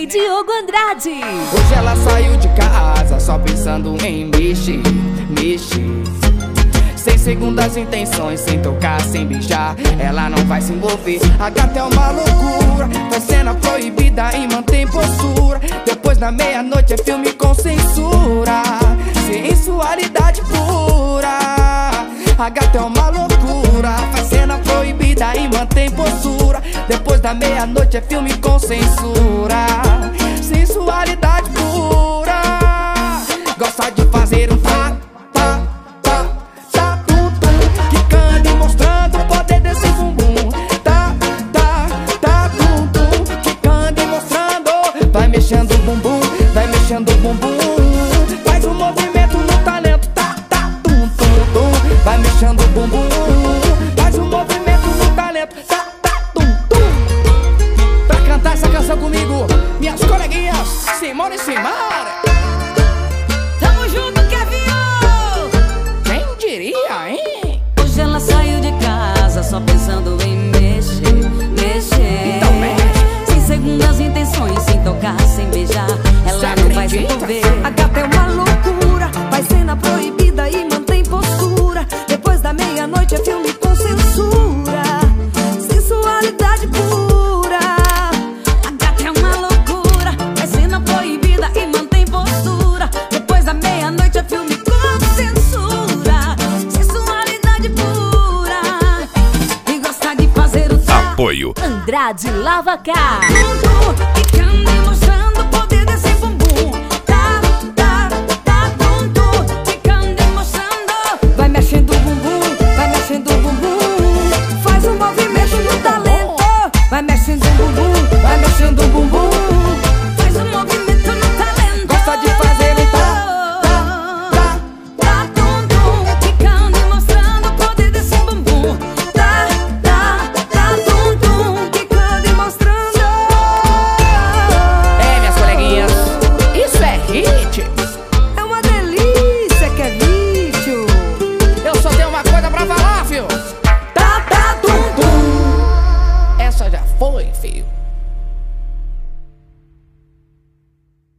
DJ Diogo Andrade. Hoje ela saiu de casa só pensando em mexer. Sem segundas intenções, sem tocar, sem beijar, ela não vai se envolver. A gata é uma loucura, faz cena proibida e mantém postura. Depois da meia-noite é filme com censura, sensualidade pura. A gata é uma loucura, faz cena proibida e mantém postura. Depois da meia-noite é filme com censura, sensualidade pura. Gosta de fazer um quicando e mostrando o poder desse bumbum. Quicando e mostrando. Vai mexendo o bumbum, vai mexendo o bumbum. Faz um movimento no talento, vai mexendo o bumbum. Faz um movimento no talento, Pra cantar essa canção comigo, minhas coleguinhas Simone e Simara. Tamo junto, Kevin! Quem diria, hein? Hoje ela saiu de casa só pensando em mexer. Então mexe. Sem segundas intenções, sem tocar, sem beijar, ela não vai se envolver. A gata é uma loucura, faz cena proibida e mantém postura. Depois da meia-noite é filme com censura, sensualidade pura. A gata é uma loucura, faz cena proibida e mantém postura. Depois da meia-noite é filme com censura, sensualidade pura. E gosta de fazer o Apoio Andrade Lava Car.